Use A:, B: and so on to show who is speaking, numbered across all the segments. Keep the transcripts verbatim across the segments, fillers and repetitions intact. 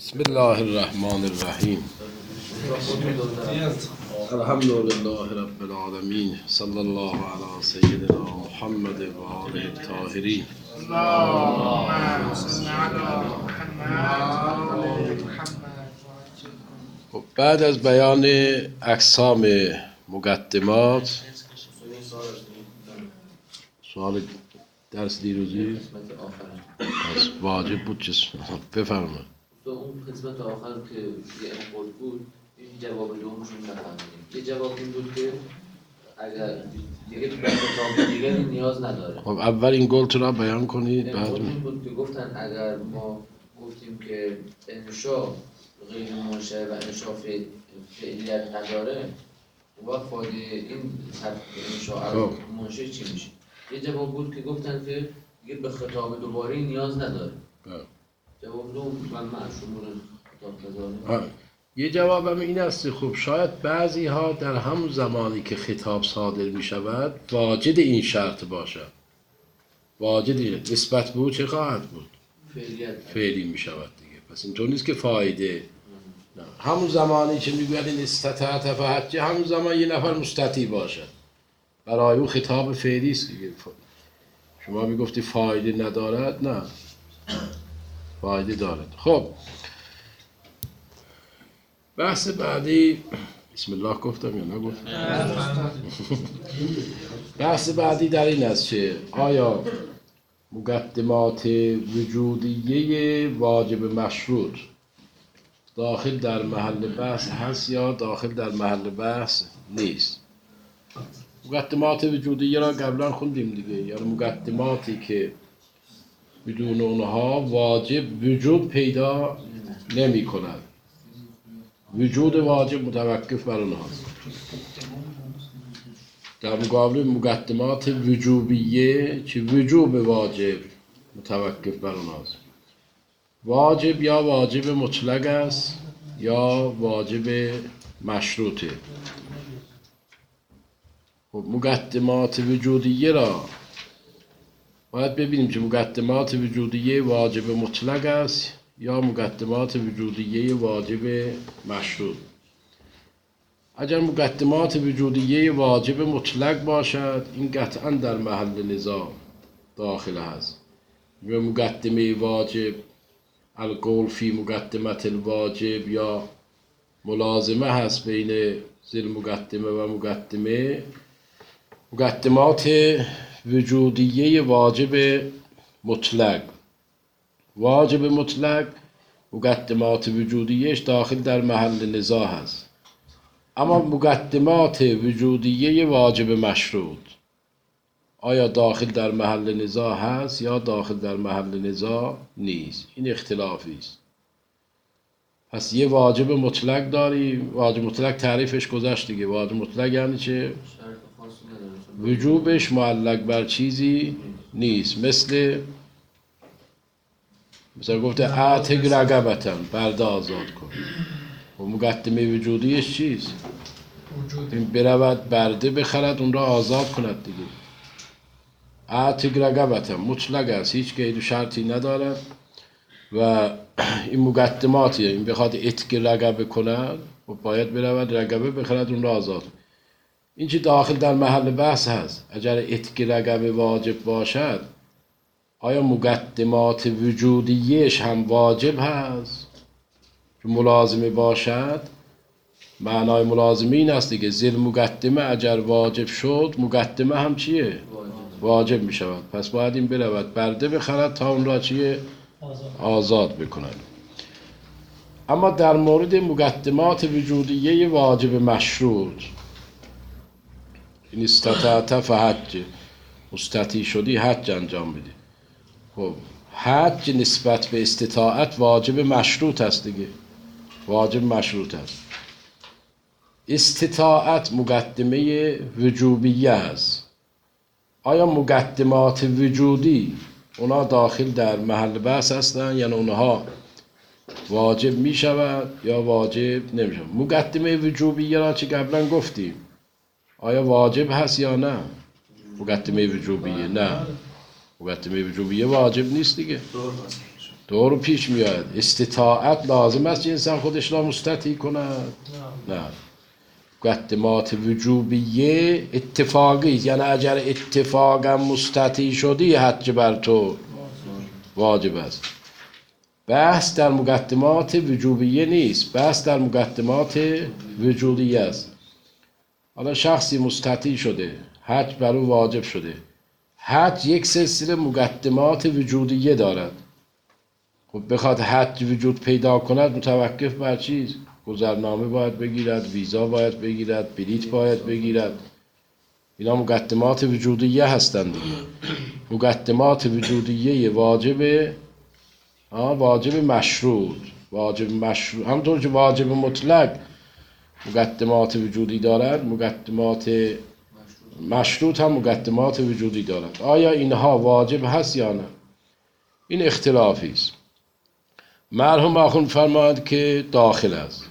A: بسم الله الرحمن الرحیم. الحمد لله رب العالمین، صلی الله علی سیدنا محمد و آله الطاهرین. خب بعد از بیان اقسام مقدمات، سوال درس دیروزی از واجب بود، چیز بفرمایید.
B: اون قسمت آخر که یه انقل بود، این جواب دومشون نفهمیدیم. یه جواب این بود که اگر دیگه به خطاب دیگری نیاز نداره.
A: خب اول این گلت را بیان کنید. بعد
B: این بود که گفتن اگر ما گفتیم که انشا غیر منشأ و انشا فعلیت نداره، و فایده این انشا از منشأ چی میشه؟ یه جواب بود که گفتن که دیگه به خطاب دوباره نیاز نداره. جواب دوم من معشومون خطاب نداره.
A: یه جوابم این است، خب شاید بعضی ها در همون زمانی که خطاب صادر می شود واجد این شرط باشد. واجد این نسبت به او چه خواهد بود؟ فعلی می شود دیگه. پس اینطور نیست که فایده نه. همون زمانی که می گوید این استطاعت فحجه، همون زمان یه نفر مستطیع باشد، برای او خطاب فعلی است دیگه. شما می گفتی فایده ندارد، نه فایده دارد. خب بحث بعدی، بسم الله گفتم یا نگفتم؟ بحث بعدی در این است که آیا مقدمات وجودیه واجب مشروط داخل در محل بحث هست یا داخل در محل بحث نیست؟ مقدمات وجودیه را قبلا خوندیم دیگه، یعنی مقدماتی که بدون اونها واجب وجود پیدا نمی کند. وجود واجب متوقف بر اونهاست. در مقابل مقدمات وجوبیه که وجوب واجب متوقف بر اونهاست. واجب یا واجب مطلق است یا واجب مشروطه. خب مقدمات وجودیه را باید ببینیم که مقدمات وجودیه واجب مطلق است یا مقدمات وجودیه واجب مشروط. اگر مقدمات وجودیه واجب مطلق باشد، این قطعا در محل نزاع داخل هست. و مقدمه واجب، القول فی مقدمت الواجب، یا ملازمه هست بین ذیل مقدمه و مقدمه. مقدمات وجودیه واجب مطلق، واجب مطلق مقدمات وجودیش داخل در محل نزاع هست. اما مقدمات وجودیه واجب مشروط آیا داخل در محل نزاع هست یا داخل در محل نزاع نیست؟ این اختلافی است. پس یه واجب مطلق داریم. واجب مطلق تعریفش گذشت دیگه. واجب مطلق یعنی چه؟ وجوبش معلق بر چیزی نیست. مثل مثلا گفته اعتق رقبتن، برده آزاد کن. و مقدمه وجودیش چیست؟ این برود برده بخرد، اون را آزاد کند دیگه. اعتق رقبتن مطلق است، هیچ قید و شرطی ندارد و این مقدماتیه. این بخواد اتق رقبه کند و باید برود رقبه بخرد، اون را آزاد. این چی داخل در محل بحث هست. اگر اتق رقبه واجب باشد، آیا مقدمات وجودیش هم واجب هست که ملازمه باشد؟ معنای ملازمه این است دیگه، ذیل مقدمه اگر واجب شد، مقدمه هم چیه؟ واجب می شود. پس باید این برود برده بخرد تا اون را چیه؟ آزاد بکند. اما در مورد مقدمات وجودیه واجب مشروط، این استطاعت فحج، مستطیع شدی حج انجام بدی. خب حج نسبت به استطاعت واجب مشروط است دیگه. واجب مشروط است. استطاعت مقدمه وجوبیه است. آیا مقدمات وجودی اونا داخل در محل بحث هستن، یعنی اونها واجب می شود یا واجب نمی شود؟ مقدمه وجوبیه را چه قبلا گفتیم، آیا واجب هست یا نه؟ مقدمه وجوبیه نه، مقدمه وجوبیه واجب نیست دیگه. دور پیش میاد. استطاعت لازم است انسان خودش را مستطیع کند؟ نه. مقدمات وجوبیه اتفاقی، یعنی اگر اتفاقا مستطیع شدی حج بر تو واجب است. بحث در مقدمات وجوبیه نیست، بحث در مقدمات وجودیه است. حالا شخصی مستطیع شده، حج بر او واجب شده. حج یک سلسله مقدمات وجودیه دارد. خب بخواد حج وجود پیدا کند متوقف بر چیز؟ گذرنامه باید بگیرد، ویزا باید بگیرد، بلیط باید بگیرد. اینا مقدمات وجودیه هستند. مقدمات وجودیه واجب واجب مشروط، واجب مشروط همونطور که واجب مطلق مقدمات وجودی دارد، مقدمات مشروط هم مقدمات وجودی دارد. آیا اینها واجب هست یا نه؟ این اختلافی است. مرحوم آخوند فرماید که داخل است.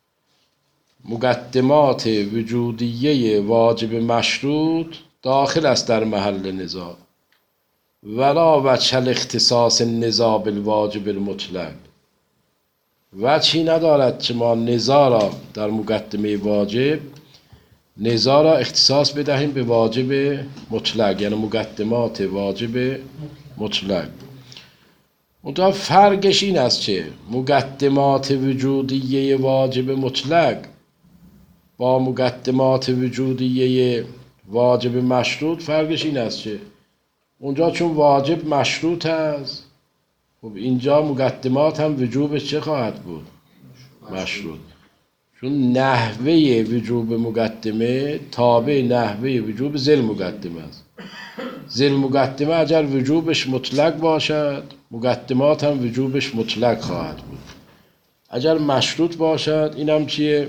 A: مقدمات وجودیه واجب مشروط داخل است در محل نزاع. ولا وجه الاختصاص النزاع بالواجب المطلق. وجهی ندارد که ما نزاع را در مقدمه واجب نزاع را اختصاص بدهیم به واجب مطلق، یعنی مقدمات واجب مطلق. منتها فرقش این است که مقدمات وجودیه واجب مطلق با مقدمات وجودیه واجب مشروط فرقش این است که اونجا چون واجب مشروط است، خب اینجا مقدمات هم وجوبش چه خواهد بود؟ مشروط. چون نحوه وجوب مقدمه تابع نحوه وجوب ذیل مقدمه است. ذیل مقدمه اگر وجوبش مطلق باشد مقدمات هم وجوبش مطلق خواهد بود. اگر مشروط باشد این هم چیه؟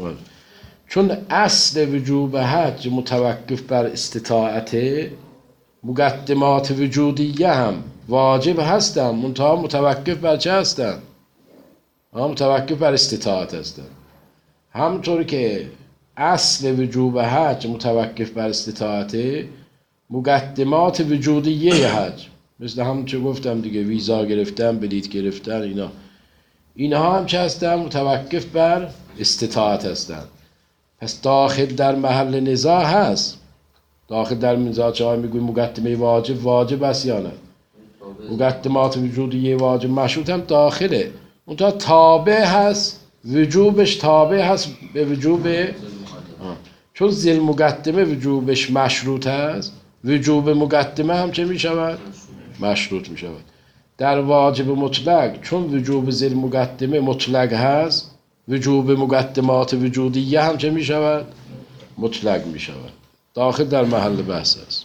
A: چون اصل وجوب حج متوقف بر استطاعته، مقدمات وجودیه هم واجب هستند منتها متوقف بر چه هستند؟ متوقف بر استطاعت هستند. همطور که اصل وجوب حج متوقف بر استطاعته، مقدمات وجودیه حج مثل همون چه گفتم دیگه، ویزا گرفتن، بلیط گرفتن، اینا اینها هم چه هستن؟ متوقف بر استطاعت هستند. پس داخل در محل نزاع هست. داخل در نزاع چه های میگوی مقدمه واجب واجب است یا نه؟ مقدمات وجودیه واجب مشروط هم داخله، اونتا تابع هست، وجوبش تابع هست به وجوب. چون ذیل مقدمه وجوبش مشروط هست، وجوب مقدمه هم چه می شود؟ مشروط می شود. در واجب مطلق چون وجوب ذیل مقدمه مطلق هست، وجوب مقدمات وجودیه هم چه می شود؟ مطلق می شود. داخل در محل بحث است.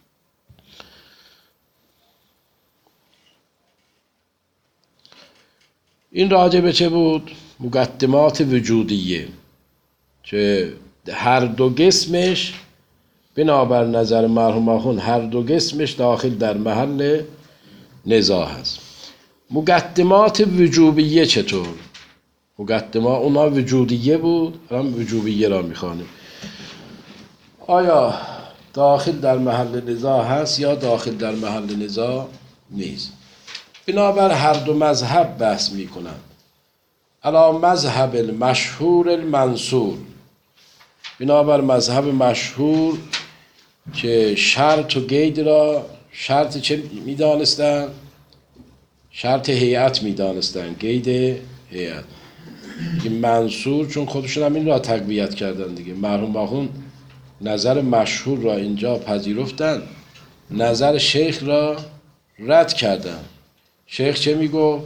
A: این راجع به چه بود؟ مقدمات وجودیه که هر دو قسمش بنابر نظر مرحوم آخوند هر دو قسمش داخل در محل نزاع هست. مقدمات وجوبیه چطور؟ مقدمات اونا وجودیه بود، هم وجوبیه را میخوانیم. آیا داخل در محل نزاع هست یا داخل در محل نزاع نیست؟ بنابر هر دو مذهب بحث میکنند. علی مذهب المشهور المنصور، بنابر مذهب مشهور که شرط و قید را شرط چه میدانستن؟ شرط هیئت میدانستن، قید هیئت. که منصور چون خودشون هم این را تقویت کردن دیگه. مرحوم آخوند نظر مشهور را اینجا پذیرفتن، نظر شیخ را رد کردن. شیخ چه میگو؟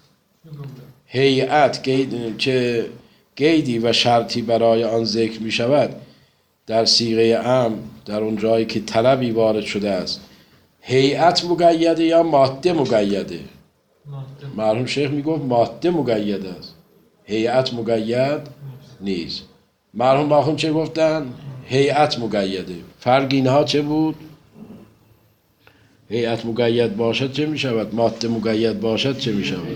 A: هیئت قید که قیدی و شرطی برای آن ذکر می شود در صیغه عام، در اون جایی که طلبی وارد شده است، هیئت مقیده یا ماده مقیده؟ مرحوم شیخ می گفت ماده مقید است، هیئت مقید نیست. مرحوم آخوند چه گفتن؟ هیئت مقیده. فرق اینها چه بود؟ هیئت مقید باشد چه می شود؟ ماده مقید باشد چه می شود؟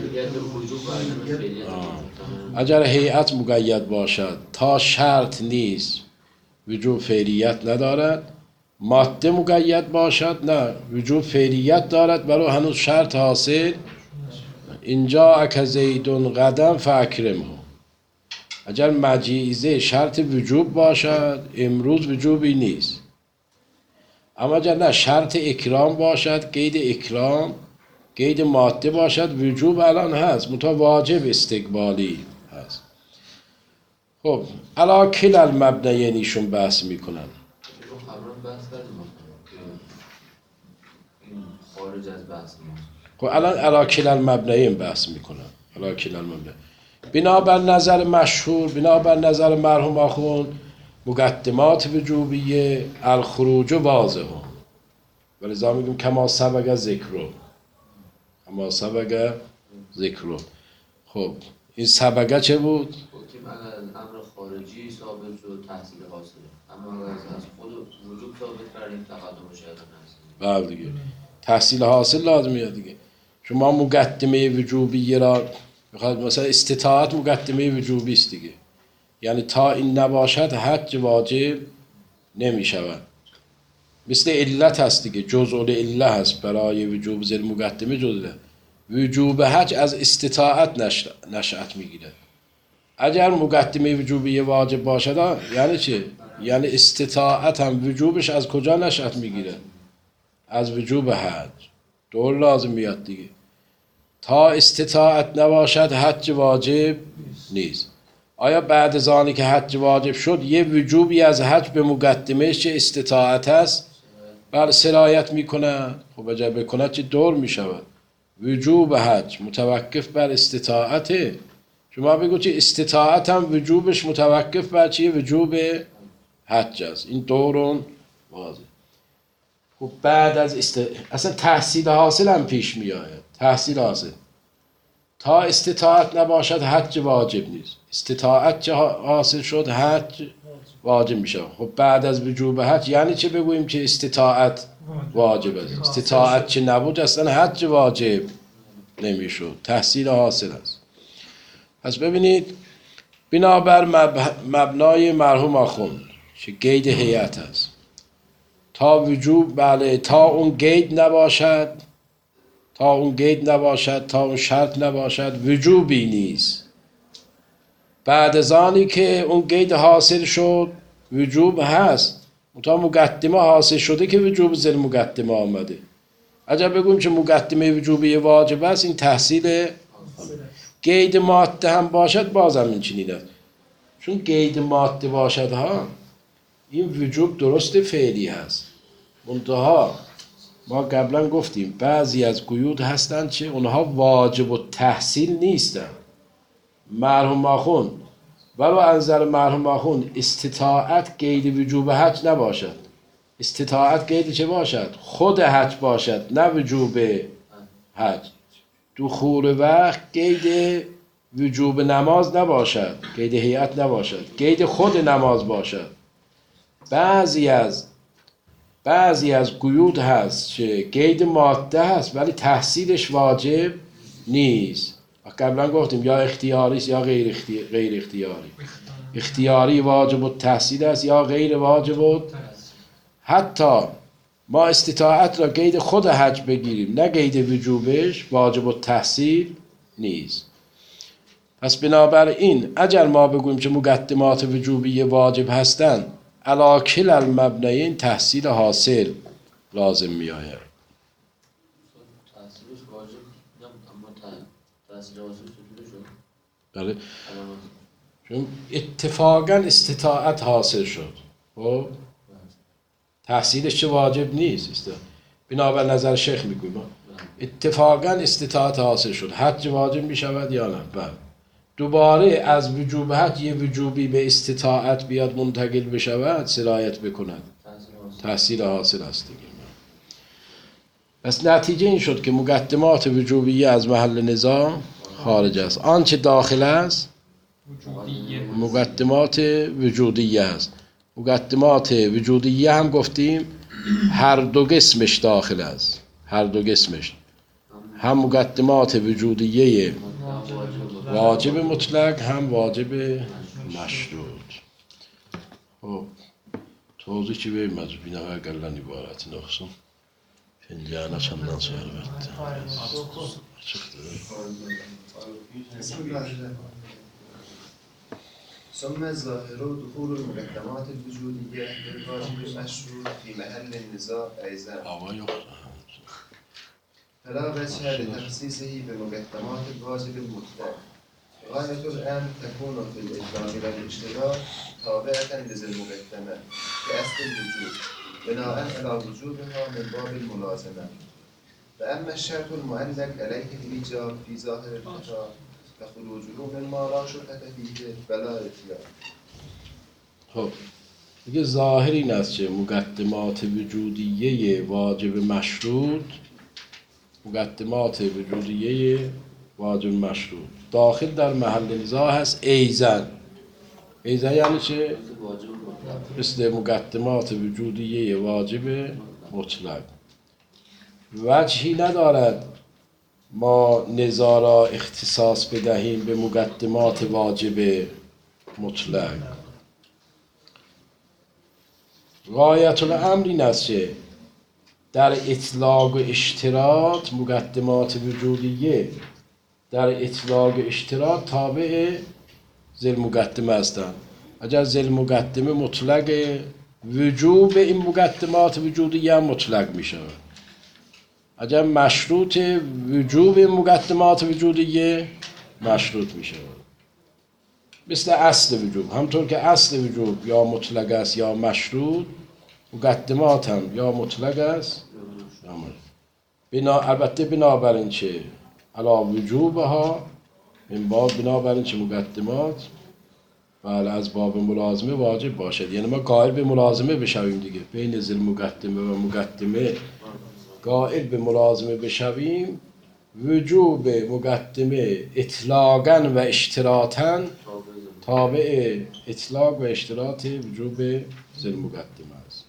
A: اگر هیئت مقید باشد تا شرط نیست وجوب فعلیت ندارد، ماده مقید باشد نه وجوب فعلیت دارد برای هنوز شرط حاصل. اینجا اک زیدون قدم فاکرمه. اگر مجیزه شرط وجوب باشد امروز وجوبی نیست، اما اگر نه شرط اکرام باشد قید اکرام قید ماده باشد وجوب الان هست، منتها واجب استقبالی هست. خب علا کل المبنیین ایشون بحث میکنن.
B: رو قبلا بحث کردیم که این خارج از بحث ما.
A: خب الان علا کل المبنیین بحث میکنن. علا کل المبنیین بنابر نظر مشهور، بنابر نظر مرحوم آخوند، مقدمات وجوبیه الخروج واضحه، ولذا میگیم کما سبق ذکرو، کما سبق ذکرو. خب این سبقه چه بود؟
B: گفتیم اگر امر خارجی ثابت شد تحصیل حاصله، اما اگر از خود وجوب ثابت کردیم تقدم و شهادت نرسید.
A: بله دیگه تحصیل حاصل لازمیه دیگه. شما مقدمه وجوبیه را بخواد مثلا استطاعت مقدمه وجوبی است دیگه، یعنی تا این نباشد حج واجب نمی شود. مثل علت هست دیگه، جزء العله هست برای وجوب زیر مقدمه جزء. وجوب حج از استطاعت نشأت میگیره. اگر مقدمه وجوبی واجب باشد یعنی چه؟ یعنی استطاعت هم وجوبش از کجا نشأت میگیره؟ از وجوب حج. دور لازم میاد دیگه. تا استطاعت نباشد حج واجب نیست. آیا بعد از آنی که حج واجب شد یه وجوبی از حج به مقدمه چه استطاعت هست؟ بله سرایت میکنه. خب اگر بکنه چه دور میشود؟ وجوب حج متوقف بر استطاعته. شما بگو چه استطاعت هم وجوبش متوقف بر چیه؟ وجوب حج است. این دورون واضح. خب بعد از است... اصلا تحصیل حاصل هم پیش می آید. تحصیل حاصل تا استطاعت نباشد حج واجب نیست. استطاعت چه حاصل شد حج واجب می شود. خب بعد از وجوب حج یعنی چه بگوییم که استطاعت واجب است؟ استطاعت چه نبود اصلا حج واجب نمی شد. تحصیل حاصل است. پس ببینید بنابر مب... مبنای مرحوم آخوند که قید هیئت است، تا وجوب بله تا اون قید نباشد، تا اون قید نباشد، تا اون شرط نباشد وجوبی نیست. بعد از آنی که اون قید حاصل شد وجوب هست، تا مقدمه حاصل شده که وجوب زیر مقدمه آمده. اگر بگویم که مقدمه وجوبی واجب است این تحصیل قید ماده هم باشد بازم این چنین است. چون قید ماده باشد ها این وجوب درست فعلی هست، منتها ما قبلا گفتیم بعضی از قیود هستن چه اونها واجب و تحصیل نیستن. مرحوم آخوند ولو انظر مرحوم آخوند استطاعت قید وجوب حج نباشد. استطاعت قید چه باشد؟ خود حج باشد نه وجوب حج. دخول وقت قید وجوب نماز نباشد، قید هیئت نباشد، قید خود نماز باشد. بعضی از بعضی از قیود هست که قید ماده هست ولی تحصیلش واجب نیست. قبلا گفتیم یا اختیاری است یا غیر اختیاری. غیر اختیاری اختیاری واجب التحصیل است یا غیر واجب التحصیل. حتی ما استطاعت را قید خود حج بگیریم نه قید وجوبش واجب التحصیل نیست. پس بنابراین اگر ما بگوییم که مقدمات وجوبی واجب هستند علی کل المبنیین تحصیل حاصل لازم می آید.
B: تحصیلش واجب اما تحصیل حاصل چطوری شد؟
A: بله چون اتفاقا استطاعت حاصل شد. خب تحصیلش چه واجب نیست. بنابر نظر شیخ میگویم اتفاقا استطاعت حاصل شد حج واجب می شود یا نه؟ بله. دوباره از وجوب حج یه وجوبی به استطاعت بیاد منتقل بشود سرایت بکند تحصیل حاصل است دیگه. پس نتیجه این شد که مقدمات وجوبیه از محل نزاع خارج است. آنچه داخل است مقدمات وجودیه است. مقدمات وجودیه هم گفتیم هر دو قسمش داخل است. هر دو قسمش هم مقدمات وجودیه واجب مطلق هم واجب مشروط. خب توضیح چی بریم از بینه های گلن عبارت نقصم فنجانه چندان سوال برد
C: بسم الله الرحمن ثم الظاهر دخول المقدمات الوجودية بالواجب المشروط في محل النزاع أيضا فلا وجه لتخصيصه بمقدمات الواجب المطلق. غاية الأمر تكون في الإطلاق إلى الاشتراك تابعة لذي المقدمة كأصل الوجود بناء على وجوبها من باب الملازمة. فأما الشرط المعلق عليه الإيجاب في ظاهر الخطاب فخروجه مما لا شبهة فيه فلا اختیار.
A: خب دیگه ظاهر این است که مقدمات وجودیه واجب مشروط مقدمات وجودیه واجب مشروط داخل در محل نزاع هست ایزن. ایزن یعنی چه؟ مثل مقدمات وجودیه واجب مطلق. وجهی ندارد ما نزاع را اختصاص بدهیم به مقدمات واجب مطلق. غایت الامر این است که در اطلاق و اشتراط مقدمات وجودیه در اطلاق و اشتراط تابع ذی المقدمه هستند. اگر ذی المقدمه مطلق وجوب این مقدمات وجودیه هم مطلق می شود. اگر مشروط وجوب مقدمات وجودیه مشروط می شود. مثل اصل وجوب، همطور که اصل وجوب یا مطلق است یا مشروط، مقدمات هم یا مطلق است یا مشروط. بنا البته بنابراین چه علا وجوبها من باب بنابراین چه مقدمات بله از باب ملازمه واجب باشد. یعنی ما قائل به ملازمه بشویم دیگه بین ذی المقدمه و مقدمه قائل به ملازمه بشویم. وجوب مقدمه اطلاقاً و اشتراطاً تابع اطلاق و اشتراط وجوب ذی المقدمه است.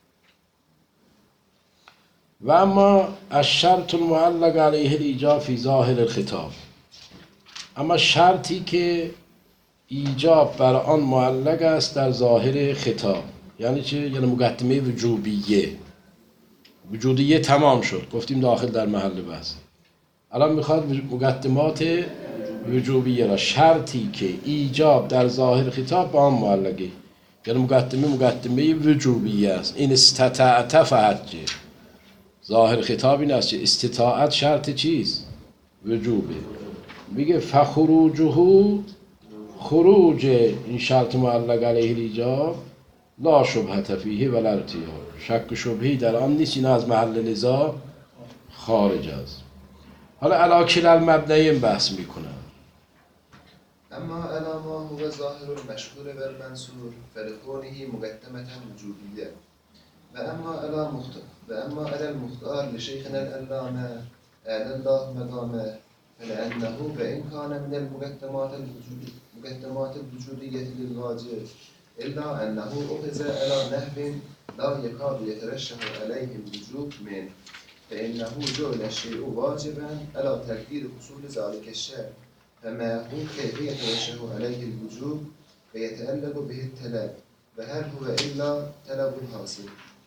A: و اما الشرط المعلق علیه الایجاب فی ظاهر الخطاب، اما شرطی که ایجاب بر آن معلق است در ظاهر خطاب یعنی چه؟ یعنی مقدمه وجوبیه. وجودیه تمام شد، گفتیم داخل در محل بحث. الان میخواد مقدمات وجوبیه را، شرطی که ایجاب در ظاهر خطاب با آن معلقه یعنی مقدمه مقدمه وجوبیه است. این استطاعت فحجه ظاهر خطاب این است که استطاعت شرط چیست؟ وجوبه. میگه فخروجه خروج این شرط معلق علیه الایجاب لا شبهة فیه ولا ارتیاب، شک و شبهی در آن نیست، این از محل نزاع خارج است. حالا علی کلا المبنیین بحث میکنه.
C: اما علی ما هو ظاهر المشهور والمنصور فلكونه مقدمة وجوبية. و اما علی مختار و اما علی المختار لشیخنا العلامة اعلی الله مقامه فلأنه وإن كان من المقدمات الوجود مقدمات الوجودية للواجب إلا أنه أخذ على نحو لا يكاد يترشح عليه الوجوب منه فإنه جعل الشيء واجبا على تقدير حصول ذلك الشيء فما هو كيف يترشح عليه الوجوب فيتعلق به الطلب وهل هو إلا طلب الحاصل.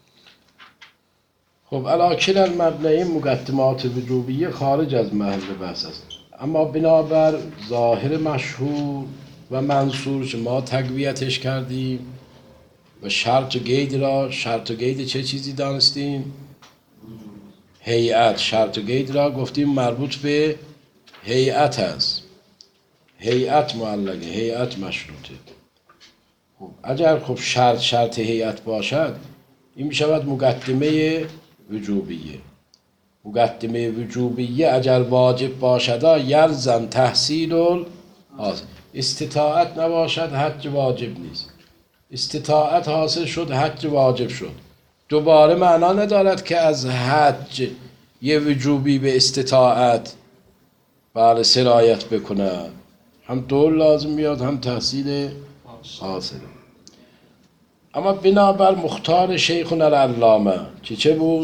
A: خب علی کلا المبنیین مقدمات وجوبیه خارج از محل بحث است. اما بنابر ظاهر مشهور و منصور که ما تقویتش کردیم و شرط و قید را، شرط و قید چه چیزی دانستیم؟ هیئت. شرط و قید را گفتیم مربوط به هیئت است. هیئت معلقه، هیئت مشروطه. خب اگر خب شرط شرط هیئت باشد این می شود مقدمه وجوبیه. مقدمه وجوبیه اگر واجب باشد یلزم تحصیل حاصل. استطاعت نباشد حج واجب نیست. استطاعت حاصل شد حج واجب شد. دوباره معنا ندارد که از حج یه وجوبی به استطاعت بله سرایت بکنه. هم دور لازم میاد هم تحصیل حاصل. اما بنابر مختار شیخنا العلامه که چه بود؟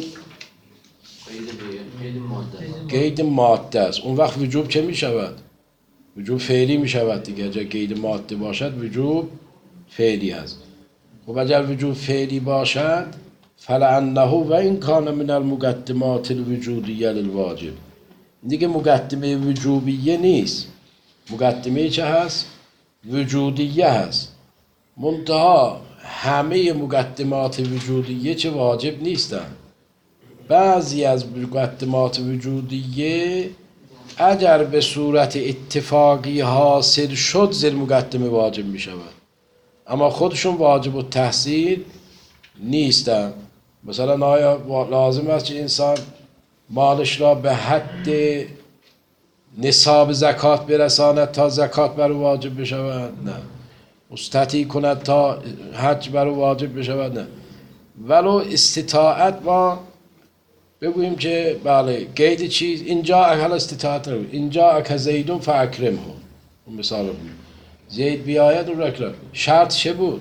A: قید ماده است. اون وقت وجوب چه می شود؟ وجوب فعلی می شود دیگه. اگر قید ماده باشد وجوب فعلی هست. و اگر وجوب فعلی باشد فلعنه و این کان من المقدمات الوجودیه للواجب دیگه مقدمه وجوبیه نیست، مقدمه چه هست؟ وجودیه هست. منتها همه مقدمات وجودیه چه واجب نیستن. بعضی از مقدمات وجودیه اگر به صورت اتفاقی حاصل شد زیر مقدمه واجب می شود، اما خودشون واجب التحصیل نیستن. مثلا آیا لازم است که انسان مالش را به حد نصاب زکات برساند تا زکات بر او واجب بشود؟ نه. مستطیع کند تا حج بر او واجب بشود؟ نه. ولو استطاعت ما بگوییم که بله قید چیز اینجا اهل استطاعت رو اینجا اک زیدون فاکرمه، مثال رو زید بیاید اون اکرم. شرط چه بود؟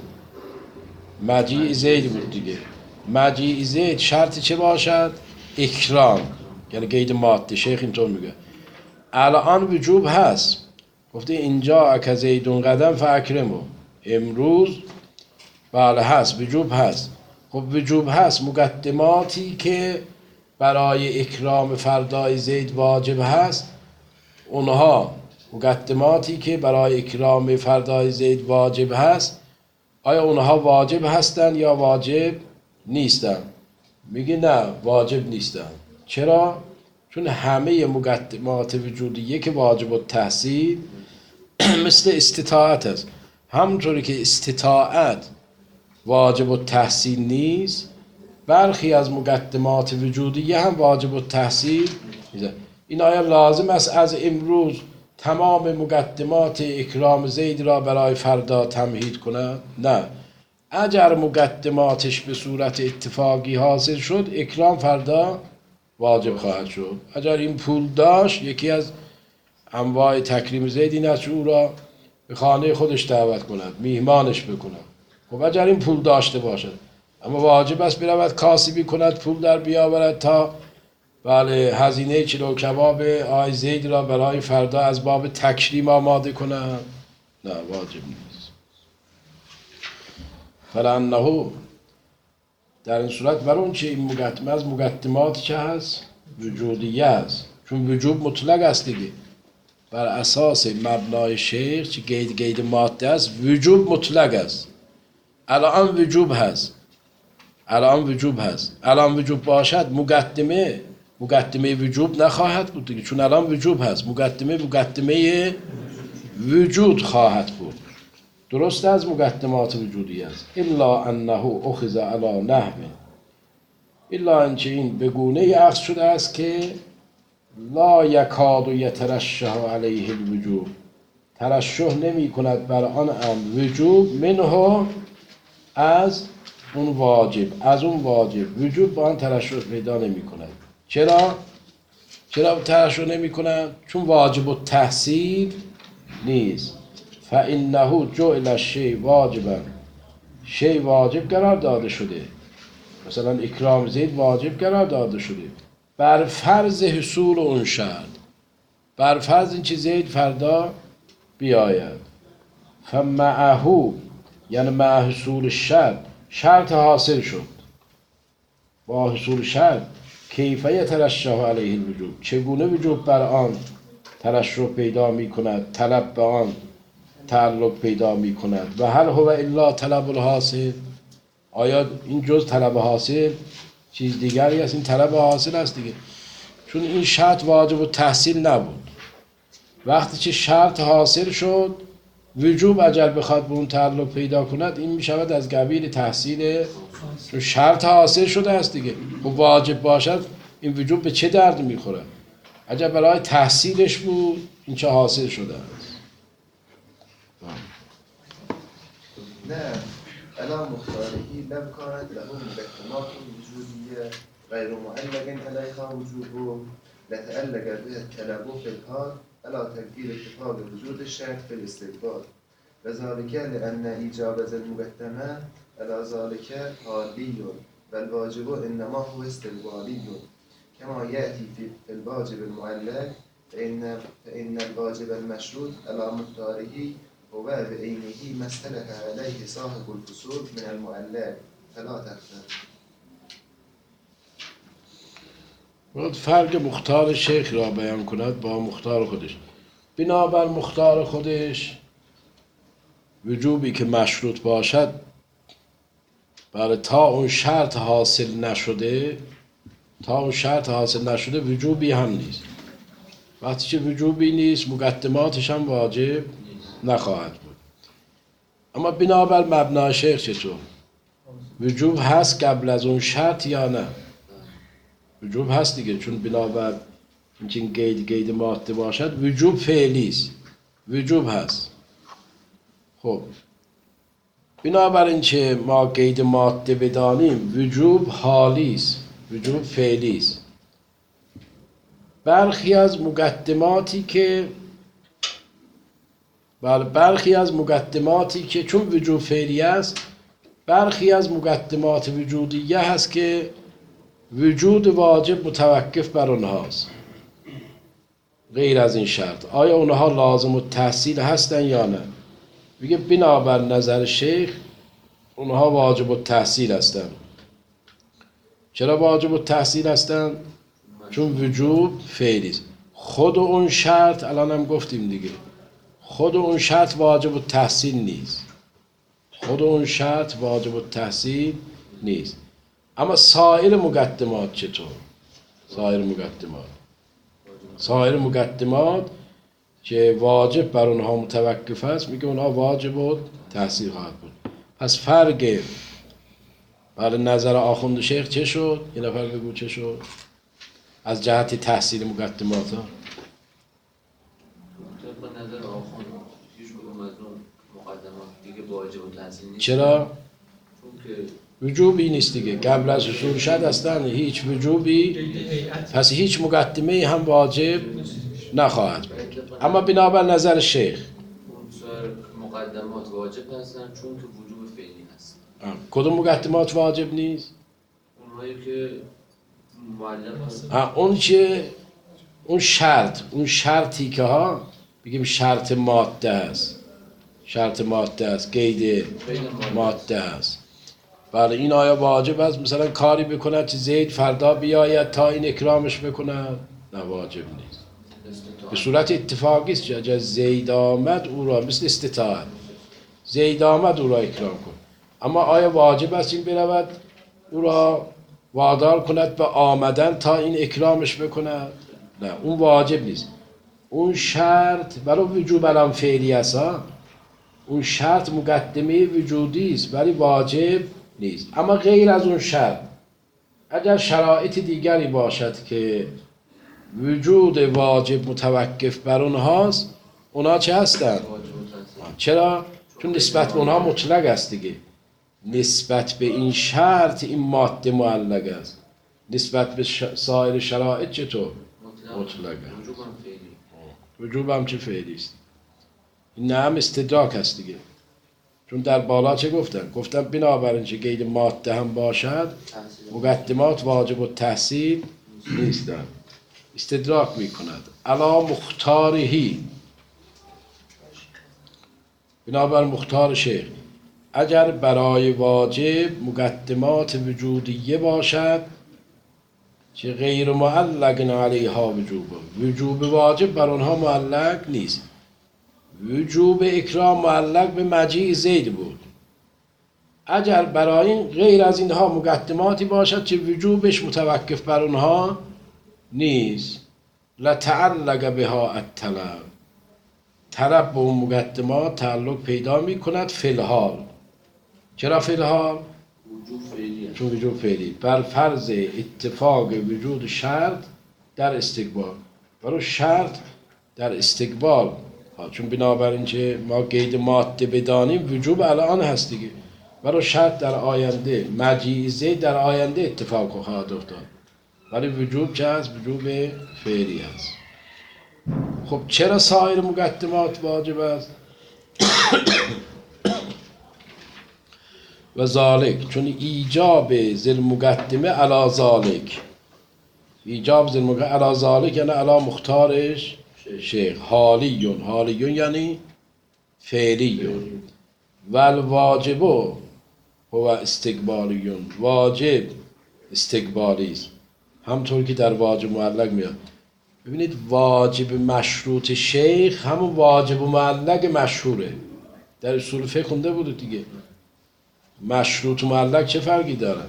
A: مجیع زید بود دیگه. مجیع زید شرط چه باشد؟ اکرام، یعنی قید ماده. شیخ اینطور میگه الان وجوب هست، گفته اینجا اک زیدون قدم فاکرمه، امروز بله هست، وجوب هست. خب وجوب هست، مقدماتی که برای اکرام فردای زید واجب هست، اونها مقدماتی که برای اکرام فردای زید واجب هست، آیا اونها واجب هستن یا واجب نیستن؟ میگه نه، واجب نیستن. چرا؟ چون همه مقدمات وجودیه که واجب التحصیل مثل استطاعت است. همونطوری که استطاعت واجب التحصیل نیست، برخی از مقدمات وجودیه هم واجب التحصیل نیست. این آیا لازم است از امروز تمام مقدمات اکرام زید را برای فردا تمهید کند؟ نه. اگر مقدماتش به صورت اتفاقی حاصل شد، اکرام فردا واجب خواهد شد. اگر این پول داشت، یکی از انواع تکریم زید این است او را به خانه خودش دعوت کند، میهمانش بکند. خب اگر این پول داشته باشد، اما واجب است برود کاسبی کند، پول در بیاورد تا بله هزینه کیلو کباب آی زید را برای فردا از باب تکریم آماده کند؟ نه، واجب نیست. فلانه در این صورت برون چه این مقدمه از مقدمات چه هست؟ وجودیه است. چون وجوب مطلق است دیگه، بر اساس مبنای شیخ چه قید قید ماده است، وجوب مطلق است. الان وجوب هست، الان وجوب هست. الان وجوب باشد مقدمه مقدمه وجوب نخواهد بود دیگه، چون الان وجوب هست. مقدمه مقدمه وجود خواهد بود. درست از مقدمات وجودی است. الا انه اخذ علی نحو، الا اینکه این به گونه اخذ شده است که لا یکاد یترشح علیه الوجوب، ترشح نمی کند بر آن امر وجوب، منه از اون واجب، از اون واجب وجوب با آن ترشح پیدا نمی کند. چرا؟ چرا ترشح نمی کند؟ چون واجب التحصیل نیست. فانه جعل الشیء واجبا، شیء واجب قرار داده شده، مثلا اکرام زید واجب قرار داده شده بر فرض حصول اون شرط، بر فرض این چیز زید فردا بیاید. فمعه، یعنی مع حصول شرط، شرط حاصل شد، با حصول شرط کیفیت یترشح علیه الوجوب، چگونه وجوب بر آن ترشح پیدا می کند، طلب به آن تعلق پیدا می کند. و هل هو الا طلب الحاصل، آیا این جز طلب حاصل چیز دیگری است؟ این طلب حاصل است دیگه، چون این شرط واجب التحصیل نبود. وقتی که شرط حاصل شد، وجوب اگر بخواد به اون تعلق پیدا کند، این می شود از قبیل تحصیل، چون شرط حاصل شده است دیگه. خب واجب باشد این وجوب به چه درد می خورد؟ اگر برای تحصیلش بود، این چه حاصل شده است.
C: نه الا مختارهی لم کانت له مقدمات وجودیه غیر معلق علیها وجوبه لتعلق به الطلب فی الحال الا تقدیر اتفاق وجود الشرط فی الاستقبال وذلك لان ایجاب المقدمه الا ذلك حالی والواجب انما هو استقبالی كما يأتي في الواجب المعلق فإن فإن الواجب المشروط على مقداره هو بعينه ما استلك عليه صاحب الفصول من المعلق فلا تختلف.
A: باید فرق مختار شیخ را بیان کند با مختار خودش. بنابر مختار خودش وجوبی که مشروط باشد برای تا اون شرط حاصل نشده تا اون شرط حاصل نشده وجوبی هم نیست. وقتی که وجوبی نیست مقدماتش هم واجب نخواهد بود. اما بنابر مبنای شیخ چطور؟ وجوب هست قبل از اون شرط یا نه؟ وجوب هست دیگه، چون بنابر اینکه این قید قید ماده باشد وجوب فعلی است. وجوب هست. خب بنابر اینکه ما قید ماده بدانیم وجوب حالی است، وجوب فعلی است. برخی از مقدماتی که بله برخی از مقدماتی که چون وجوب فعلی است، برخی از مقدمات وجودیه هست که وجود واجب متوقف بر اونهاست غیر از این شرط. آیا اونها لازم التحصیل هستن یا نه؟ میگه بنابر نظر شیخ اونها واجب التحصیل هستن. چرا واجب التحصیل هستن؟ چون وجوب فعلی است. خود اون شرط الان هم گفتیم دیگه، خود اون شرط واجب التحصیل نیست. خود اون شرط واجب التحصیل نیست. اما سایر مقدمات چطور؟ سایر مقدمات سایر مقدمات که واجب بر اونها متوقف است میگه اونها واجب التحصیل خواهد بود. پس فرق برای نظر آخوند شیخ چه شد؟ یه نفر بگو چه شد؟ از جهت تحصیل مقدمات ها
B: طبق نظر آخوند هیچ کدوم از اون مقدمات دیگه واجب التحصیل نیست.
A: چرا؟
B: چون که
A: وجوبی نیست دیگه. قبل از حصول شد اصلا هیچ وجوبی، پس هیچ مقدمه هم واجب نخواهد بود. اما بنابر نظر شیخ
B: اون سایر مقدمات واجب هستن چون که وجوب فعلی هست.
A: کدوم مقدمات واجب نیست؟
B: اونهایی که معلم هست.
A: اون که اون شرط اون شرطی که ها بگیم شرط ماده است، شرط ماده است، قید ماده است. بله این آیا واجب است مثلا کاری بکند که زید فردا بیاید تا این اکرامش بکند؟ نه واجب نیست. به صورت اتفاقی است که اگر زید آمد او را مثل استطاعت زید آمد او را اکرام کن. اما آیا واجب است این برود او را وادار کند به آمدن تا این اکرامش بکند؟ نه اون واجب نیست. اون شرط برای وجوب الان فعلی است ها. اون شرط مقدمه وجودی است ولی واجب نیست. اما غیر از اون شرط اگر شرایط دیگری باشد که وجود واجب متوقف بر اونهاست، اونها چه هستند؟ چرا؟ چون نسبت به اونها مطلق است دیگه. نسبت به این شرط این ماده معلق است. نسبت به سایر شرایط چطور؟ مطلق است. وجوب هم چه فعلی است؟ این هم استدراک است دیگه. چون در بالا چه گفتن؟ گفتن بنابراین که قید ماده هم باشد مقدمات واجب التحصیل نیستند. استدراک می کند علا مختارهی، بنابر مختار شیخ اگر برای واجب مقدمات وجودیه باشد که غیر معلق علیها وجوب، وجوب واجب بر آنها معلق نیست. وجوب اکرام معلق به مجیء زید بود. اگر برای این غیر از اینها مقدماتی باشد که وجوبش متوقف بر اونها نیست، لتعلق بها الطلب، طلب به اون مقدمات تعلق پیدا می کند فی الحال. چرا فی الحال؟
B: وجوب فعلی
A: چون وجوب فعلی بر فرض اتفاق وجود شرط در استقبال. برای شرط در استقبال ها. چون بنابراین که ما قید ماده بدانیم وجوب الان هست دیگه. برای شرط در آینده مجیء زید در آینده اتفاق خواهد افتاد، ولی وجوب چه هست؟ وجوب فعلی هست. خب چرا سایر مقدمات واجب است؟ و ذالک چون ایجاب ذل مقدمه علی ذالک، ایجاب ذل مقدمه علی ذالک یعنی علی مختارش شیخ. حالیون، حالیون یعنی فعلیون. والواجب هو استقبالیون، واجب استقبالی است. همطور که در واجب معلق میاد. ببینید واجب مشروط شیخ همون واجب معلق مشهوره. در اصول فقه خونده بود دیگه. مشروط و معلق چه فرقی دارن؟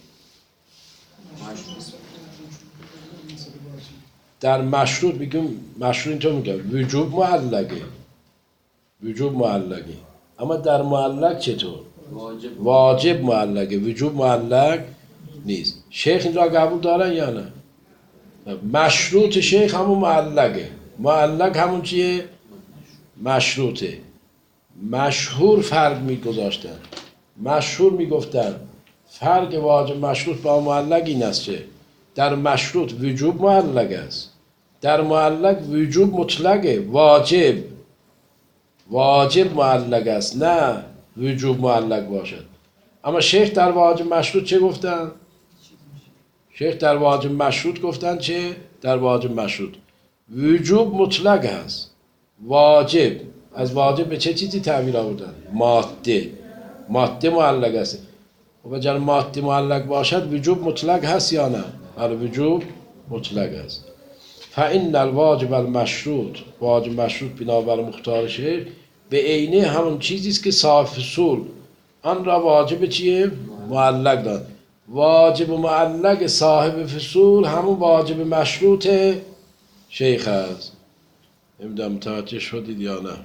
A: در مشروط میگم مشروط اینطور میگم وجوب معلقه، وجوب معلقه. اما در معلق چطور؟
B: واجب
A: واجب معلقه، وجوب معلق نیست. شیخ اینجا قبول دارن یا نه؟ مشروط شیخ همون معلقه. معلق همون چیه؟ مشروطه. مشهور فرق میگذاشتن. مشهور میگفتن فرق واجب مشروط با معلق این است که در مشروط وجوب معلق است، در معلق وجوب مطلقه. واجب واجب معلق است، نه وجوب معلق باشد. اما شیخ در واجب مشروط چه گفتن؟ شیخ در واجب مشروط گفتن چه؟ در واجب مشروط وجوب مطلق است. واجب از واجب به چه چیزی تعبیر آوردن؟ ماده. ماده معلق است. و اگر ماده معلق باشد وجوب مطلق هست یا نه؟ آره وجوب مطلق است. فإن الواجب المشروط، واجب مشروط بنابر مختار شیخ به عینه همون چیزی است که صاحب فصول آن را واجب چیه؟ معلق داد. واجب معلق صاحب فصول همون واجب مشروط شیخ است. نمیدونم متوجه شدید یا نه؟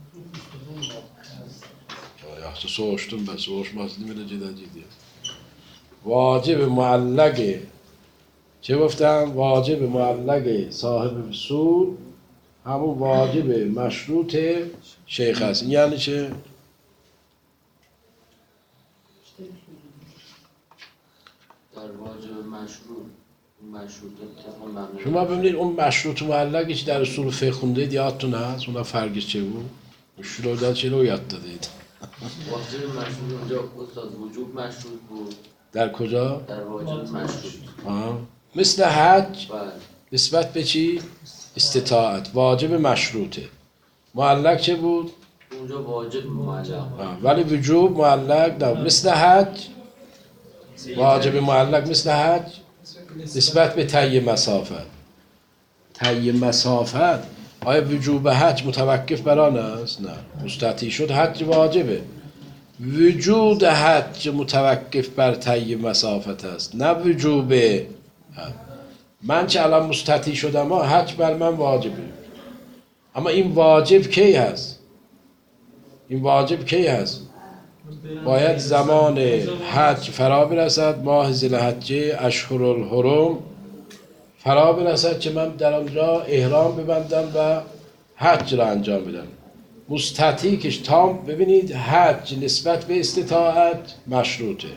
A: yaxşı soğuştum ben, soğuşmasını biləcəklər ciddi. Vacib muallaqi چه گفتم؟ واجب معلق صاحب فصول همون واجب مشروط شیخ است. یعنی چه؟
B: در واجب مشروط مشروط طبق
A: شما ببینید اون مشروط معلقی که در اصول فقه خوندید یادتون هست؟ اون فرقش چه بود؟ شروع چه رو یاد دادید؟
B: واجب مشروط اونجا استاد وجوب مشروط بود.
A: در کجا؟
B: در واجب مشروط.
A: آه. مثل حج
B: بله.
A: نسبت به چی؟ استطاعت. واجب مشروطه. معلق چه بود؟
B: اونجا واجب معلق.
A: آه. ولی وجوب معلق نه. مثل حج واجب معلق مثل حج نسبت به طی مسافت. طی مسافت آیا وجوب حج متوقف بر آن است؟ نه. مستطیع شد حج واجبه. وجود حج متوقف بر طی مسافت است، نه وجوب. من چه الان مستطیع شدم ها حج بر من واجبه. اما این واجب کی هست؟ این واجب کی هست؟ باید زمان حج فرا برسد، ماه ذوالحجه اشهر الحرم فرا برسد که من در آنجا احرام ببندم و حج را انجام بدم. مستطیع کش تام. ببینید حج نسبت به استطاعت مشروطه،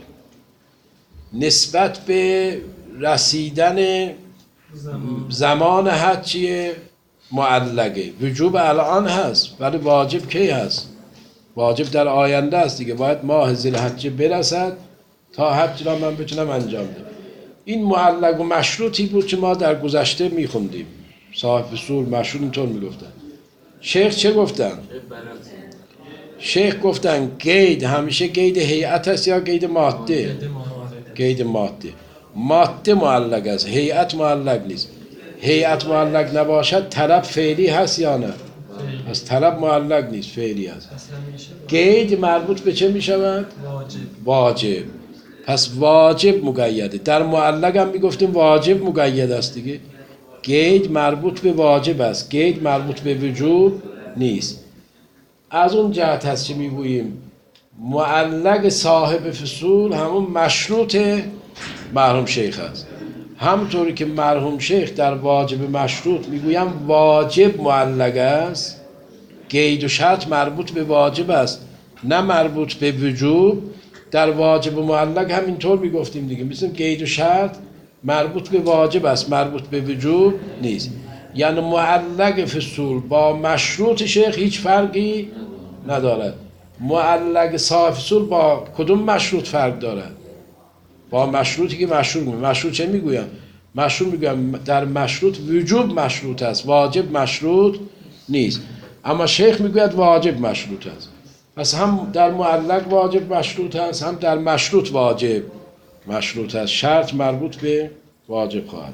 A: نسبت به رسیدن زمان حج چیه؟ معلقه. وجوب الان هست ولی واجب کی هست؟ واجب در آینده است دیگه. باید ماه ذوالحجه برسد تا حج را من بتونم انجام بدم. این معلق و مشروطی بود که ما در گذشته میخوندیم. صاحب فصول مشروط اینطور میگفتن. شیخ چه گفتن؟ شیخ گفتن قید همیشه قید هیئت است یا قید ماده؟ قید ماده. ماده معلق است، هیئت معلق نیست. هیئت معلق نباشد طلب فعلی هست یا نه؟ پس طلب معلق نیست، فعلی هست. قید مربوط به چه می شود؟ واجب. پس واجب مقیده. در معلق هم می گفتیم واجب مقید است دیگه. قید مربوط به واجب است، قید مربوط به وجوب نیست. از اون جهت هست که می گوییم معلق صاحب فصول همون مشروط مرحوم شیخ است. همطوری که مرحوم شیخ در واجب مشروط میگویم واجب معلق است، قید و شرط مربوط به واجب است نه مربوط به وجوب. در واجب معلق هم اینطور میگفتیم دیگه. مثل قید و شرط مربوط به واجب است، مربوط به وجوب نیست. یعنی معلق فصول با مشروط شیخ هیچ فرقی ندارد. معلق صاحب فصول با کدوم مشروط فرق دارد؟ با مشروطی که مشروط میگویم. مشروط چه میگویم؟ مشروط میگویم در مشروط وجوب مشروط است، واجب مشروط نیست. اما شیخ میگوید واجب مشروط است. پس هم در معلق واجب مشروط است، هم در مشروط واجب مشروط است. شرط مربوط به واجب خواهد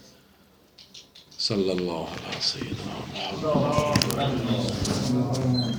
A: صلی الله علی سیدنا محمد.